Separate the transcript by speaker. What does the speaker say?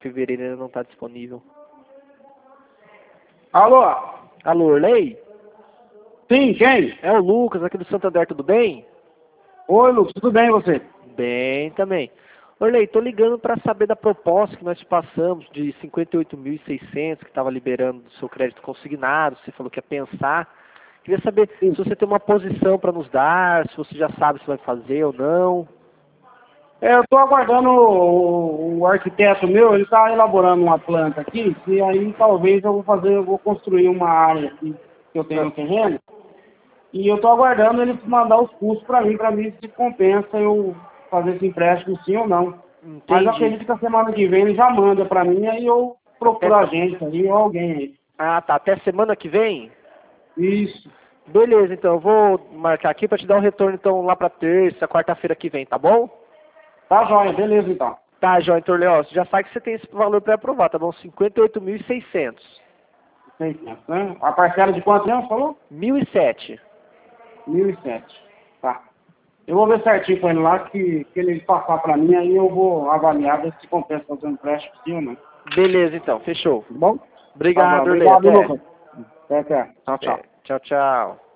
Speaker 1: fevereiro ainda não está disponível.
Speaker 2: Alô?
Speaker 1: Alô, Orley?
Speaker 2: Sim, quem?
Speaker 1: É o Lucas, aqui do Santander, tudo bem?
Speaker 2: Oi, Lucas, tudo bem e você?
Speaker 1: Bem também. Orley, tô ligando para saber da proposta que nós te passamos de 58.600 que estava liberando do seu crédito consignado, você falou que ia pensar. Queria saber
Speaker 2: Sim.
Speaker 1: se você tem uma posição para nos dar, se você já sabe se vai fazer ou não.
Speaker 2: Eu estou aguardando o arquiteto meu, ele está elaborando uma planta aqui, e aí talvez eu vou construir uma área aqui que eu tenho no terreno, e eu estou aguardando ele mandar os custos para mim se compensa eu fazer esse empréstimo sim ou não. Mas eu
Speaker 1: Entendi.
Speaker 2: acredito que a semana que vem ele já manda para mim, aí eu procuro a agência aí ou alguém aí.
Speaker 1: Ah, tá. Até semana que vem?
Speaker 2: Isso.
Speaker 1: Beleza, então. Eu vou marcar aqui para te dar um retorno então lá para terça, quarta-feira que vem, tá bom?
Speaker 2: Tá joia, beleza então.
Speaker 1: Tá, João, então, Léo, você já sabe que você tem esse valor para aprovar, tá bom? 58.600.
Speaker 2: 600, né? A parcela de quanto mesmo, falou?
Speaker 1: 1.007.
Speaker 2: 1.007. Tá. Eu vou ver certinho com ele lá, que ele passar para mim, aí eu vou avaliar, ver se compensa fazer um empréstimo sim ou não. Tá
Speaker 1: Beleza, então. Fechou.
Speaker 2: bom? Tá bom.
Speaker 1: Obrigado, Orley.
Speaker 2: Obrigado,
Speaker 1: Até.
Speaker 2: Lucas. Até. Tchau, tchau.
Speaker 1: Tchau, tchau.